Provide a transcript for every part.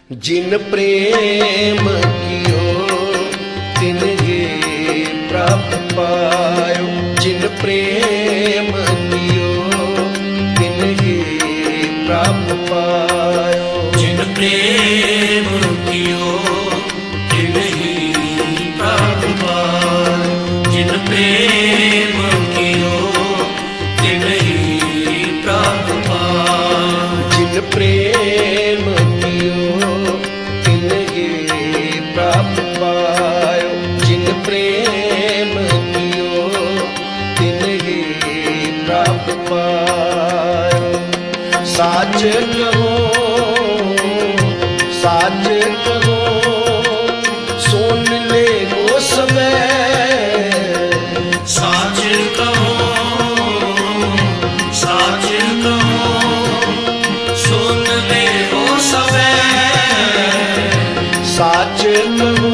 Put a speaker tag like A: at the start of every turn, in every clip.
A: जिन प्रेम कियो तिन ही प्राप्त पायो। जिन प्रेम कियो तिन ही प्राप्त पायो।
B: जिन प्रेम कियो तिन ही प्राप्त पायो। जिन प्रेम कियो तिन ही प्राप्त पायो।
A: जिन प्रेम कियो तिन ही प्राप्त पायो। जिन प्रेम कियो तिन ही प्राप्त पायो। साच कहो साच कहो सुन ले वो समय।
B: साच कहो साच कहो सुन ले वो समय।
A: साच कहो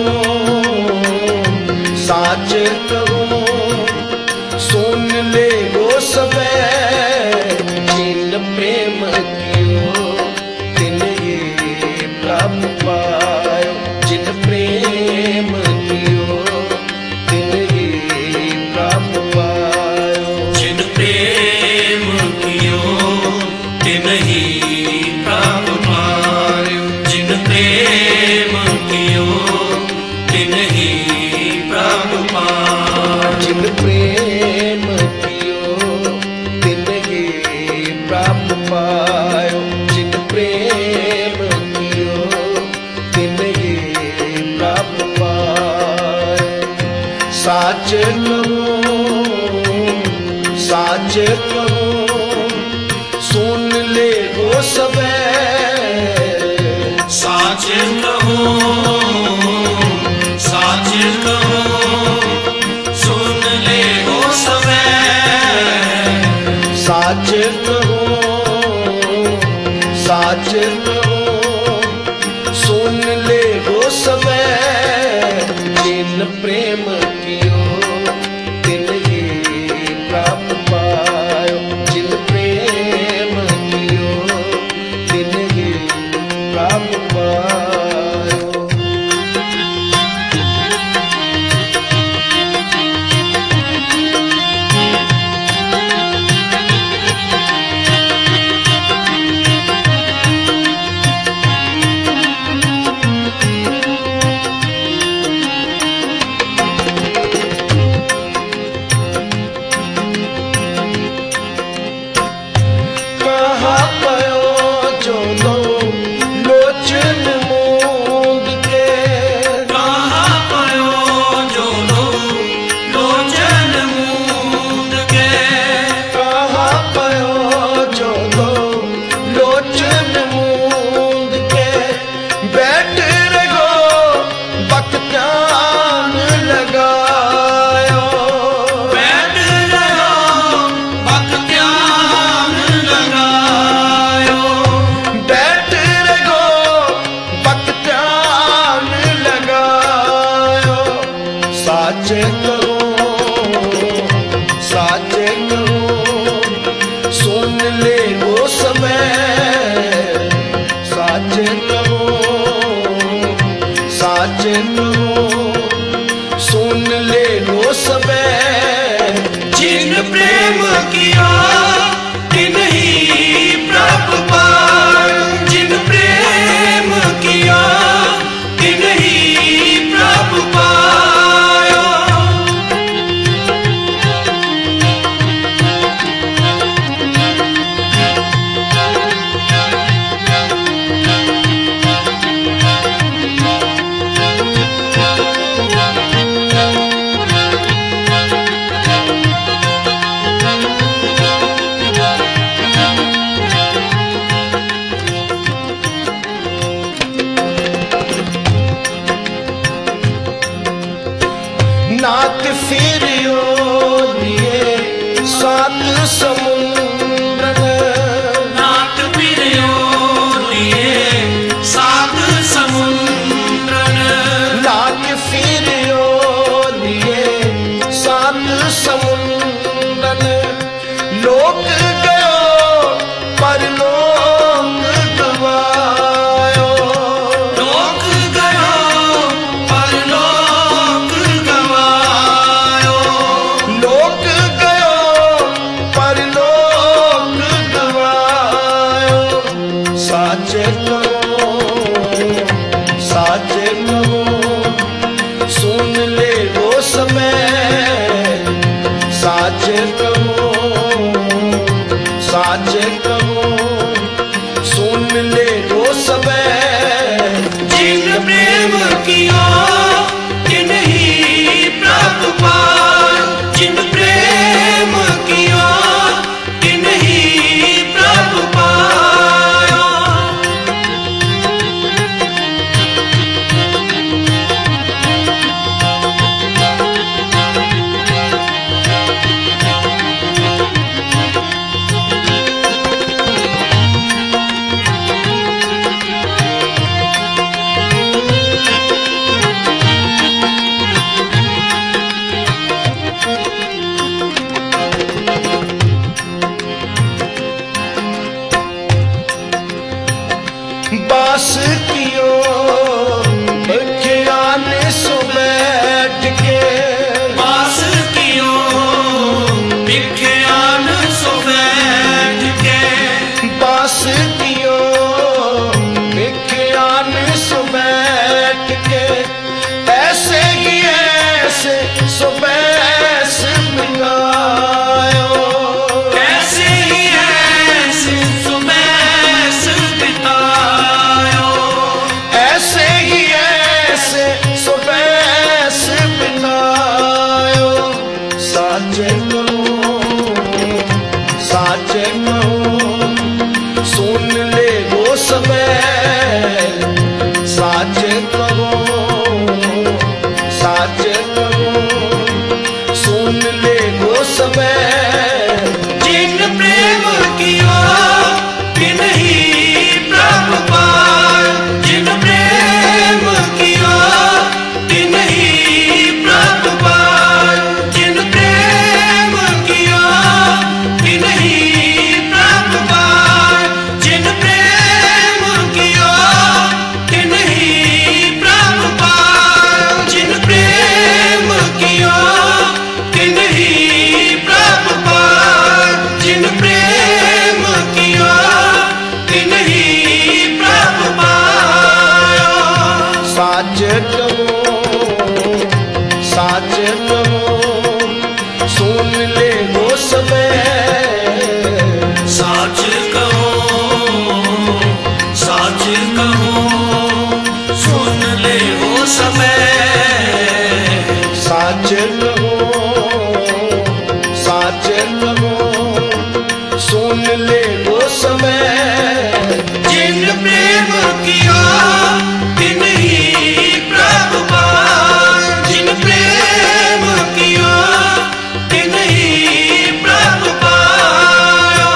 A: साच कहो सुन ले वो समय। जिन प्रेम कियो तिन ही प्राप्त पायो। जिन प्रेम कियो तिन ही प्राप्त पायो।
B: जिन प्रेम कियो तिन ही प्राप्त पायो। जिन प्रेम कियो तिन ही प्राप्त पायो।
A: जिन प्रेम कियो तिन ही प्राप्त पायो। जिन प्रेम कियो तिन ही प्राप्त पायो। साच कहो साच कहो सुन ले वो समय।
B: साच कहो साच कहो सुन ले वो समय।
A: साच कहो साच कहो सुन ले वो समय। जिन प्रेम कियो तिन ही प्राप्त पायो। जिन प्रेम कियो तिन ही प्राप्त पायो। कहा पयो जो लो लोचन मूंद के।
B: कहाँ पयो जो लोचन मूंद के।
A: कहा पयो जो लो लोचन मूंद के। बैठ रहो वक्त ध्यान लगायो।
B: बैठ रहो वक्त ध्यान लगायो।
A: बैठ रहो वक्त ध्यान लगायो। साच कहो साच कहो सुन ले वो समय। साच कहो साच कहो सुन ले वो समय।
B: जिन प्रेम किया तिन ही प्राप्त पायो। जिन प्रेम किया तिन ही प्राप्त पायो।
A: साचे कहो, साचे कहो, सुन ले वो समय, साचे कहो, साचे कहो, सुन ले वो समय।
B: जिन प्रेम किया तिन ही प्रभु पाया, जिन प्रेम किया तिन ही प्रभु पाया।
A: बास कियो बख्यान सो बैठ के,
B: बास कियो बिख्यान सो बैठ के,
A: बास कियो बख्यान सो बैठ के, ऐसे ही ऐसे सो बैस बितायो,
B: ऐसे ही ऐसे सो बैस बितायो,
A: ऐसे ही ऐसे सो बैस बितायो। साचे कहो, साचे कहो, सुन ले वो समय, साचे कहो, साचे कहो, सुन ले वो समय।
B: जिन प्रेम किया तिन ही प्रभु पाया, जिन प्रेम किया तिन ही प्रभु पाया, जिन प्रेम किया तिन ही प्रभु पाया, जिन प्रेम किया तिन ही प्रभु पाया, जिन प्रेम किया तिन ही प्रभु पाया, जिन प्रेम किया तिन ही प्रभु पाया।
A: साचे कहो, साचे कहो, सुन ले वो समय,
B: साच कहो, साच कहो, सुन ले वो समय,
A: साचे कहो, साचे कहो, सुन ले वो समय।
B: जिन प्रेम किया तिन ही प्रभु पाया, जिन प्रेम किया तिन ही प्रभु पाया,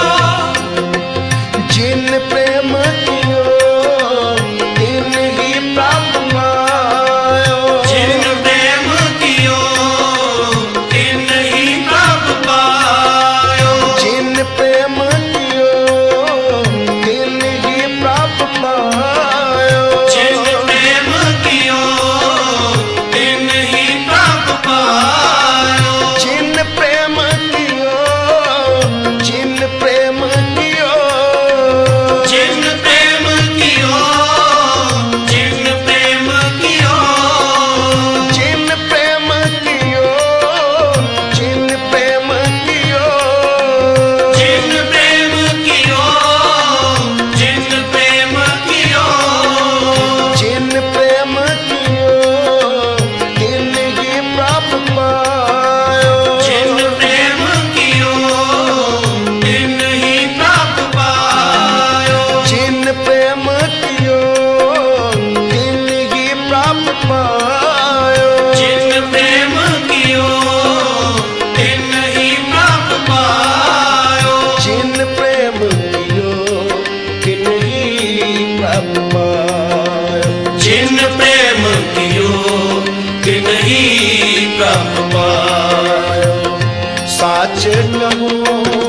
A: जिन प्रेम कियो तिन ही प्रभु पायो,
B: जिन प्रेम कियो तिन ही प्रभु पायो,
A: जिन प्रेम कियो तिन ही प्रभु पायो,
B: जिन प्रेम कियो तिन ही प्रभु पायो,
A: जिन प्रेम कियो, जिन प्रेम कियो,
B: जिन प्रेम कियो, जिन प्रेम कियो,
A: जिन प्रेम कियो, जिन प्रेम कियो,
B: जिन प्रेम कियो, जिन प्रेम कियो,
A: जिन प्रेम कियो तिन ही प्रभु पायो,
B: जिन प्रेम कियो तिन ही प्रभु पायो,
A: जिन प्रेम कियो तिन ही प्रभु पायो,
B: जिन प्रेम कियो तिन ही प्रभु पायो,
A: जिन प्रेम कियो तिन ही प्रभु पायो।
B: जिन प्रेम कियो तिन ही प्रभु पायो।
A: साचे कहो,